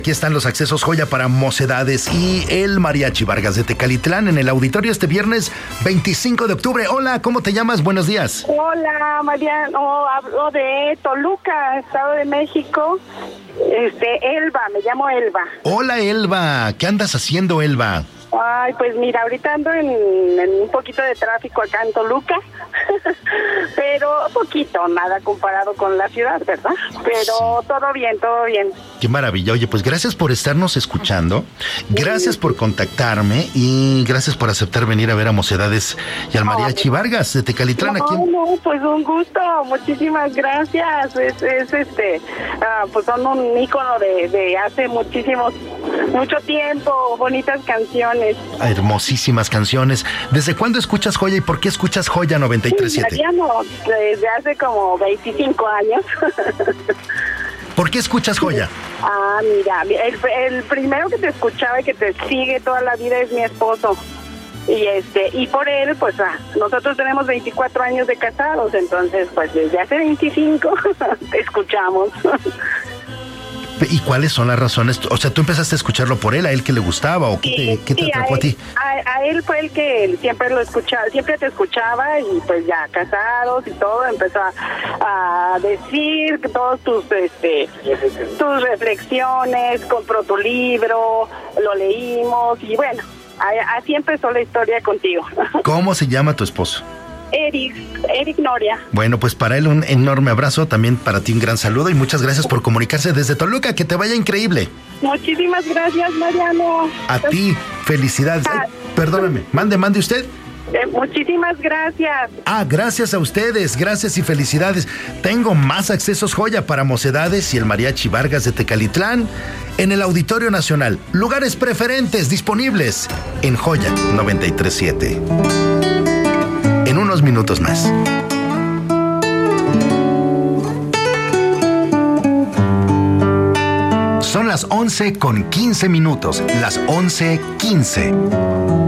Aquí están los accesos joya para Mocedades y el Mariachi Vargas de Tecalitlán en el auditorio este viernes 25 de octubre. Hola, ¿cómo te llamas? Buenos días. Hola, Mariano, hablo de Toluca, Estado de México. Elba, me llamo Elba. Hola, Elba. ¿Qué andas haciendo, Elba? Ay, pues mira, ahorita ando en un poquito de tráfico acá en Toluca, pero poquito, nada comparado con la ciudad, ¿verdad? Pero sí. Todo bien, todo bien. Qué maravilla. Oye, pues gracias por estarnos escuchando, gracias por contactarme y gracias por aceptar venir a ver a Mocedades y al Mariachi Vargas de Tecalitlán. No, aquí. No, pues un gusto, muchísimas gracias. Pues son un ícono de hace mucho tiempo, bonitas canciones. Hermosísimas canciones. ¿Desde cuándo escuchas Joya y por qué escuchas Joya 93.7? Desde hace como 25 años. ¿Por qué escuchas Joya? Mira, el primero que te escuchaba y que te sigue toda la vida es mi esposo. Y por él, pues nosotros tenemos 24 años de casados, entonces pues desde hace 25 te escuchamos. ¿Y cuáles son las razones? O sea, ¿tú empezaste a escucharlo por él, a él que le gustaba o qué te atrapó a ti? A él fue el que siempre lo escuchaba, siempre te escuchaba y pues ya casados y todo, empezó a decir todos tus reflexiones, compró tu libro, lo leímos y bueno, así empezó la historia contigo. ¿ ¿Cómo se llama tu esposo? Eric Noria. Bueno, pues para él un enorme abrazo, también para ti un gran saludo y muchas gracias por comunicarse desde Toluca, que te vaya increíble. Muchísimas gracias, Mariano. A ti, felicidades. Ay, perdóname, mande usted. Muchísimas gracias. Gracias a ustedes, gracias y felicidades. Tengo más accesos joya para Mocedades y el Mariachi Vargas de Tecalitlán en el Auditorio Nacional. Lugares preferentes disponibles en Joya 93.7. En unos minutos más. Son las 11:15. Las 11:15.